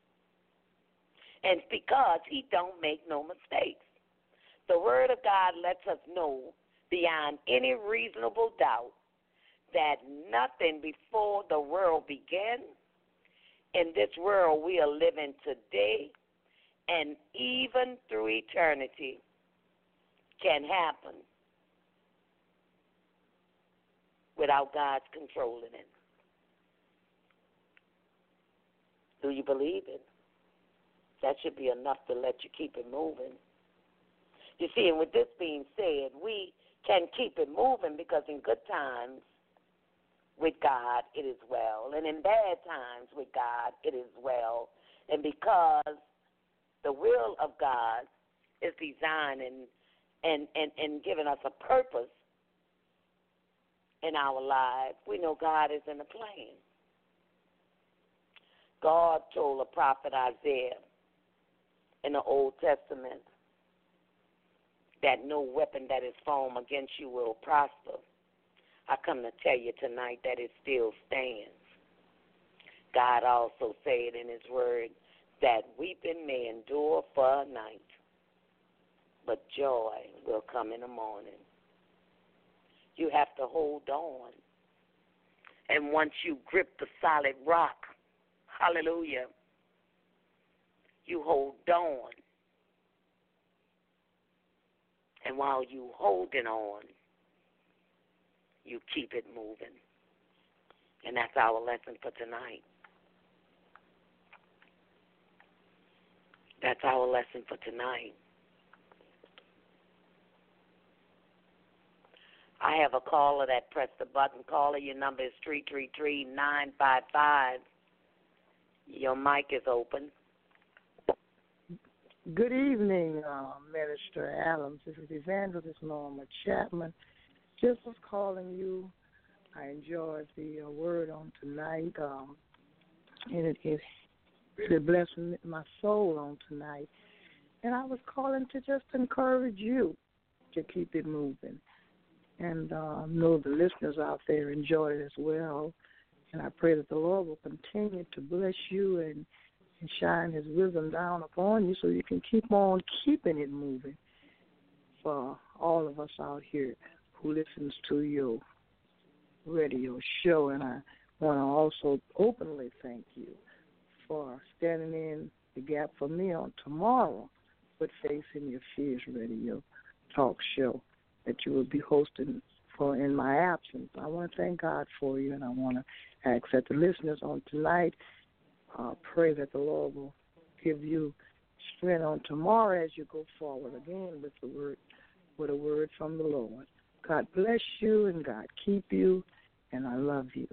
And because he don't make no mistakes. The Word of God lets us know beyond any reasonable doubt that nothing before the world began, in this world we are living today, and even through eternity, can happen without God's controlling it. Do you believe it? That should be enough to let you keep it moving. You see, and with this being said, we can keep it moving because in good times with God, it is well. And in bad times with God, it is well. And because the will of God is designed and giving us a purpose in our lives, we know God is in the plan. God told the prophet Isaiah in the Old Testament that no weapon that is formed against you will prosper. I come to tell you tonight that it still stands. God also said in his word that weeping may endure for a night, but joy will come in the morning. You have to hold on. And once you grip the solid rock, hallelujah, you hold on. And while you holding on, you keep it moving. And that's our lesson for tonight. That's our lesson for tonight. I have a caller that pressed the button. Caller, your number is 333-955. Your mic is open. Good evening, Minister Adams. This is Evangelist Norma Chapman. Just was calling you. I enjoyed the word on tonight, and it really blessed my soul on tonight. And I was calling to just encourage you to keep it moving. And know the listeners out there enjoy it as well. And I pray that the Lord will continue to bless you and shine his wisdom down upon you so you can keep on keeping it moving for all of us out here who listens to your radio show. And I want to also openly thank you for standing in the gap for me on tomorrow with Faith in Your Fears radio talk show that you will be hosting for in my absence. I want to thank God for you, and I want to ask that the listeners on tonight pray that the Lord will give you strength on tomorrow as you go forward again with a word from the Lord. God bless you and God keep you, and I love you.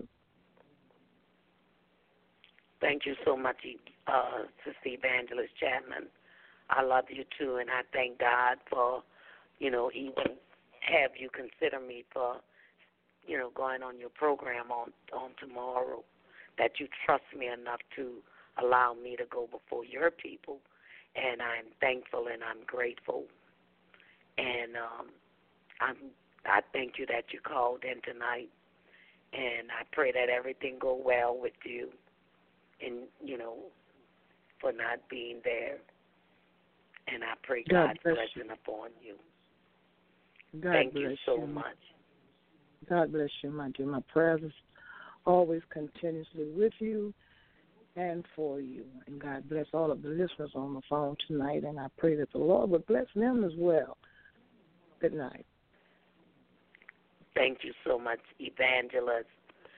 Thank you so much, Sister Evangelist Chapman. I love you too, and I thank God for, even have you consider me for, going on your program on tomorrow, that you trust me enough to allow me to go before your people, and I'm thankful and I'm grateful, and I thank you that you called in tonight, and I pray that everything go well with you, and for not being there, and I pray God's blessing upon you. Thank you so much. God bless you, my dear. My prayers is always continuously with you and for you. And God bless all of the listeners on the phone tonight, and I pray that the Lord would bless them as well. Good night. Thank you so much, Evangelist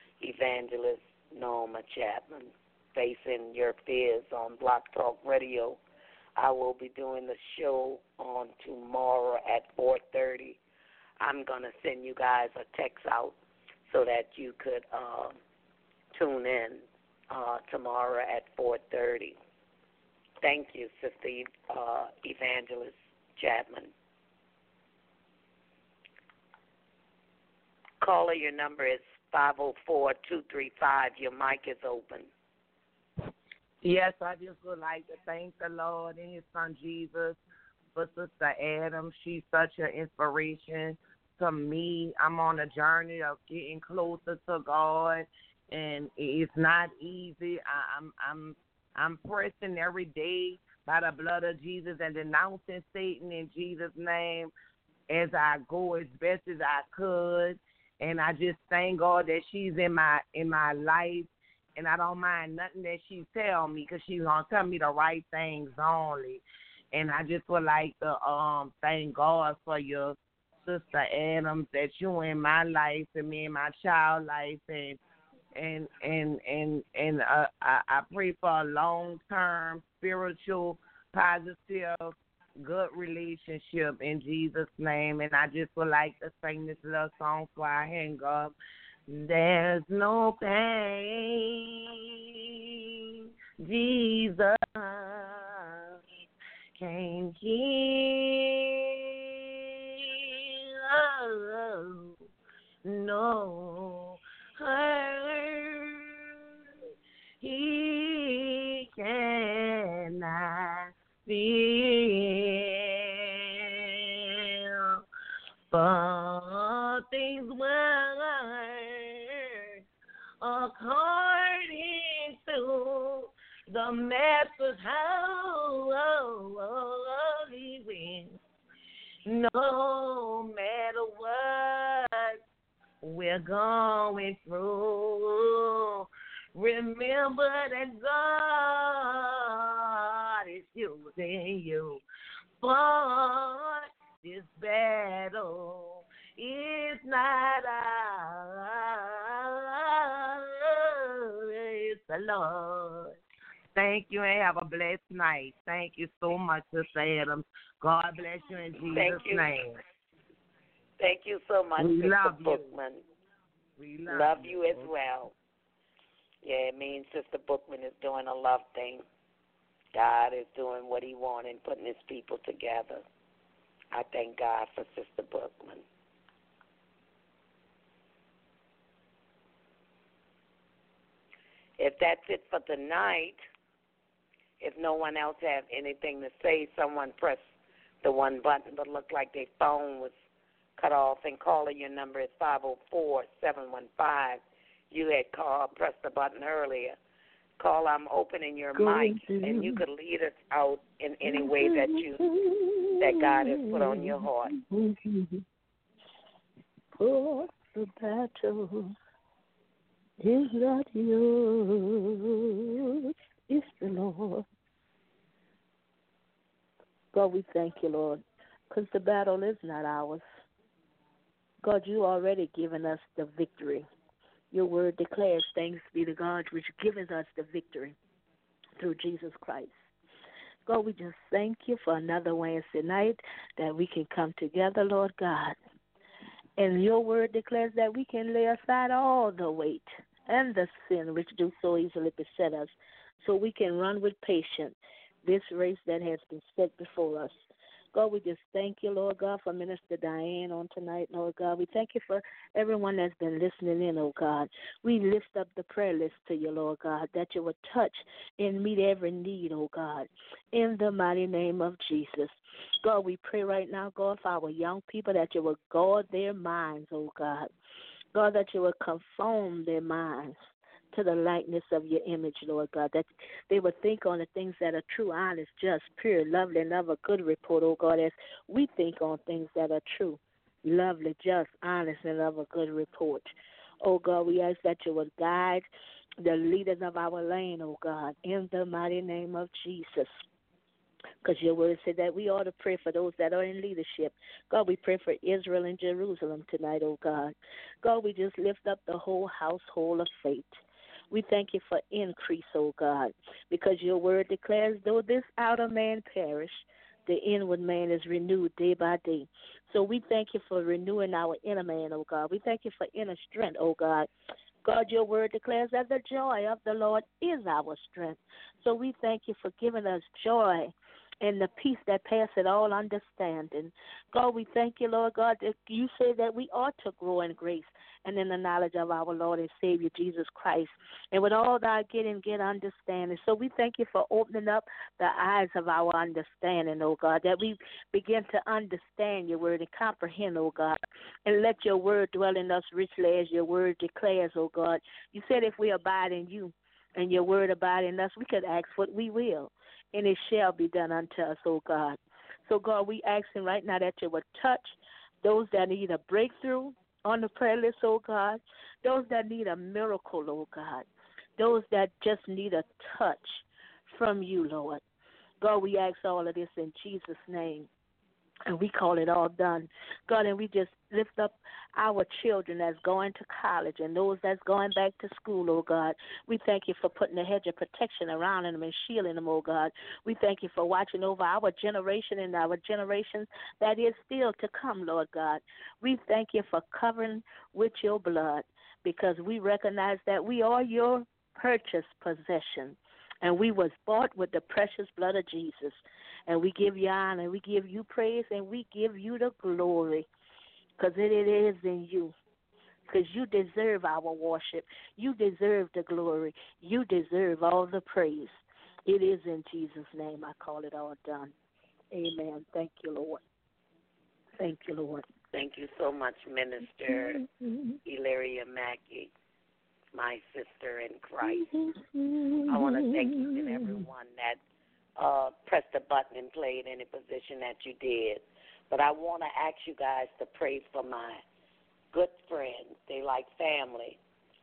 Norma Chapman, Facing Your Fears on Block Talk Radio. I will be doing the show on tomorrow at 4:30. I'm going to send you guys a text out so that you could tune in tomorrow at 4:30. Thank you, Sister Evangelist Chapman. Caller, your number is 504-235. Your mic is open. Yes, I just would like to thank the Lord and His Son Jesus for Sister Adams. She's such an inspiration to me. I'm on a journey of getting closer to God, and it's not easy. I'm pressing every day by the blood of Jesus and denouncing Satan in Jesus' name as I go as best as I could. And I just thank God that she's in my life. And I don't mind nothing that she tell me because she's going to tell me the right things only. And I just would like to thank God for your Sister Adams, that you in my life and me in my child life. And I pray for a long-term, spiritual, positive, good relationship in Jesus' name. And I just would like to sing this little song before I hang up. There's no pain Jesus can heal, no hurt He cannot feel, but things will according to the Master's holy will. No matter what we're going through, remember that God is using you for this battle. It's not ours, it's the Lord. Thank you and have a blessed night. Thank you so much, Sister Adams. God bless you in Jesus' name. Thank you so much, Sister Bookman. We love you as well. Yeah, it means Sister Bookman is doing a love thing. God is doing what He wants and putting His people together. I thank God for Sister Bookman. If that's it for tonight, if no one else have anything to say, someone press the one button, but look like their phone was cut off. And caller, your number is 504-715. You had pressed the button earlier. Call, I'm opening your mic, and you could lead us out in any way that God has put on your heart. For the battle is not yours, it's the Lord. God, we thank you, Lord, because the battle is not ours. God, you already given us the victory. Your word declares, thanks be to God, which gives us the victory through Jesus Christ. God, we just thank you for another Wednesday night that we can come together, Lord God. And your word declares that we can lay aside all the weight and the sin which do so easily beset us, so we can run with patience this race that has been set before us. God, we just thank you, Lord God, for Minister Diane on tonight, Lord God. We thank you for everyone that's been listening in, oh God. We lift up the prayer list to you, Lord God, that you would touch and meet every need, oh God, in the mighty name of Jesus. God, we pray right now, God, for our young people, that you would guard their minds, oh God. God, that you would conform their minds to the likeness of your image, Lord God, that they would think on the things that are true, honest, just, pure, lovely, and of a good report, oh God, as we think on things that are true, lovely, just, honest, and of a good report. Oh God, we ask that you would guide the leaders of our land, oh God, in the mighty name of Jesus. Because your word said that we ought to pray for those that are in leadership. God, we pray for Israel and Jerusalem tonight, oh God. God, we just lift up the whole household of faith. We thank you for increase, oh God, because your word declares, though this outer man perish, the inward man is renewed day by day. So we thank you for renewing our inner man, oh God. We thank you for inner strength, oh God. God, your word declares that the joy of the Lord is our strength. So we thank you for giving us joy and the peace that passeth all understanding. God, we thank you, Lord God, that you say that we ought to grow in grace and in the knowledge of our Lord and Savior Jesus Christ. And with all thy getting, get understanding. So we thank you for opening up the eyes of our understanding, oh God, that we begin to understand your word and comprehend, oh God, and let your word dwell in us richly as your word declares, oh God. You said if we abide in you and your word abide in us, we could ask what we will, and it shall be done unto us, oh God. So, God, we asking right now that you would touch those that need a breakthrough on the prayer list, oh God, those that need a miracle, oh God, those that just need a touch from you, Lord. God, we ask all of this in Jesus' name. And we call it all done. God, and we just lift up our children that's going to college and those that's going back to school, oh God. We thank you for putting a hedge of protection around them and shielding them, oh God. We thank you for watching over our generation and our generations that is still to come, Lord God. We thank you for covering with your blood because we recognize that we are your purchased possession. And we was bought with the precious blood of Jesus. And we give you honor, we give you praise, and we give you the glory. Because it is in you. Because you deserve our worship. You deserve the glory. You deserve all the praise. It is in Jesus' name I call it all done. Amen. Thank you, Lord. Thank you, Lord. Thank you so much, Minister Hilaria Mackey, my sister in Christ. I want to thank each and every one that pressed the button and played any position that you did. But I want to ask you guys to pray for my good friends. They like family.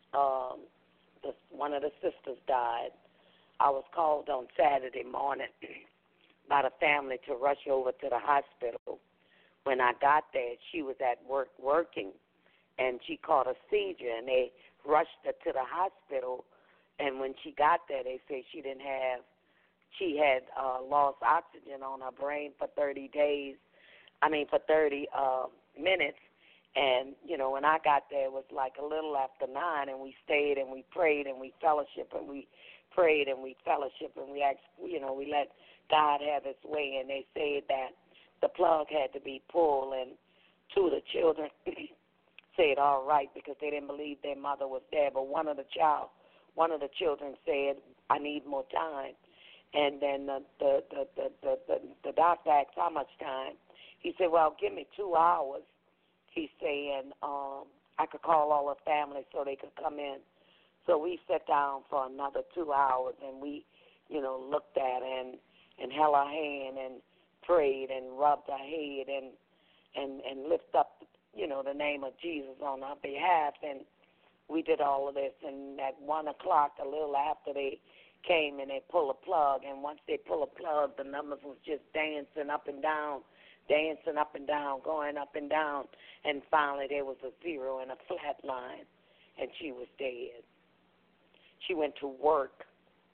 One of the sisters died. I was called on Saturday morning by the family to rush over to the hospital. When I got there, she was at work working, and she caught a seizure, and they rushed her to the hospital. And when she got there, they said she had lost oxygen on her brain for 30 minutes. And, you know, when I got there, it was like a little after 9, and we stayed and we prayed and we fellowship and we prayed and we fellowship and we asked, you know, we let God have his way. And they said that the plug had to be pulled, and two of the children said all right because they didn't believe their mother was there. But one of the children said, I need more time. And then the doctor asked how much time. He said, well, give me 2 hours. He's saying I could call all the family so they could come in. So we sat down for another 2 hours, and we, you know, looked at her and held her hand and prayed and rubbed her head and lift up, you know, the name of Jesus on her behalf. And we did all of this. And at 1 o'clock, a little after, they came and they pulled a plug. And once they pulled a plug, the numbers was just dancing up and down dancing up and down, going up and down, and finally there was a zero and a flat line, and she was dead. She went to work,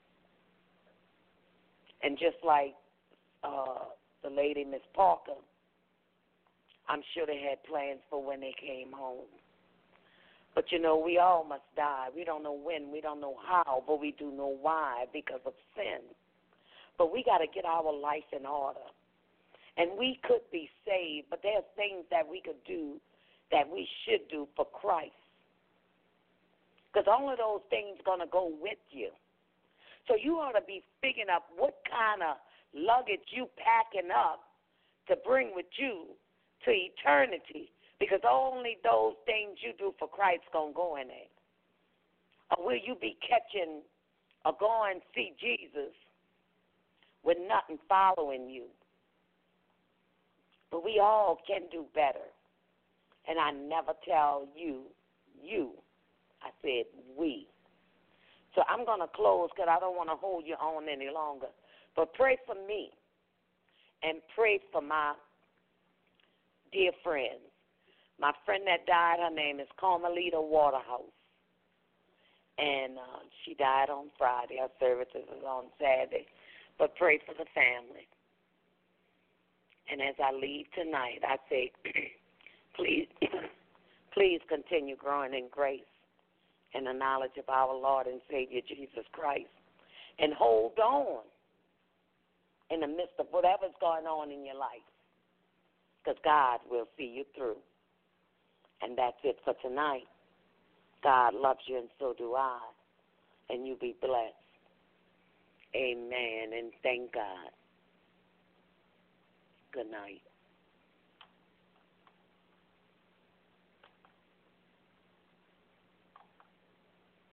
and just like the lady, Miss Parker, I'm sure they had plans for when they came home. But, you know, we all must die. We don't know when, we don't know how, but we do know why, because of sin. But we got to get our life in order. And we could be saved, but there's things that we could do that we should do for Christ. Because all of those things going to go with you. So you ought to be figuring out what kind of luggage you packing up to bring with you to eternity, because only those things you do for Christ going to go in there. Or will you be catching or going see Jesus with nothing following you? But we all can do better. And I never tell you, I said we. So I'm going to close because I don't want to hold you on any longer. But pray for me and pray for my dear friends. My friend that died, her name is Carmelita Waterhouse. And she died on Friday. Her services is on Saturday. But pray for the family. And as I leave tonight, I say, please continue growing in grace and the knowledge of our Lord and Savior Jesus Christ. And hold on in the midst of whatever's going on in your life, because God will see you through. And that's it for tonight. God loves you, and so do I. And you be blessed. Amen, and thank God. Good night.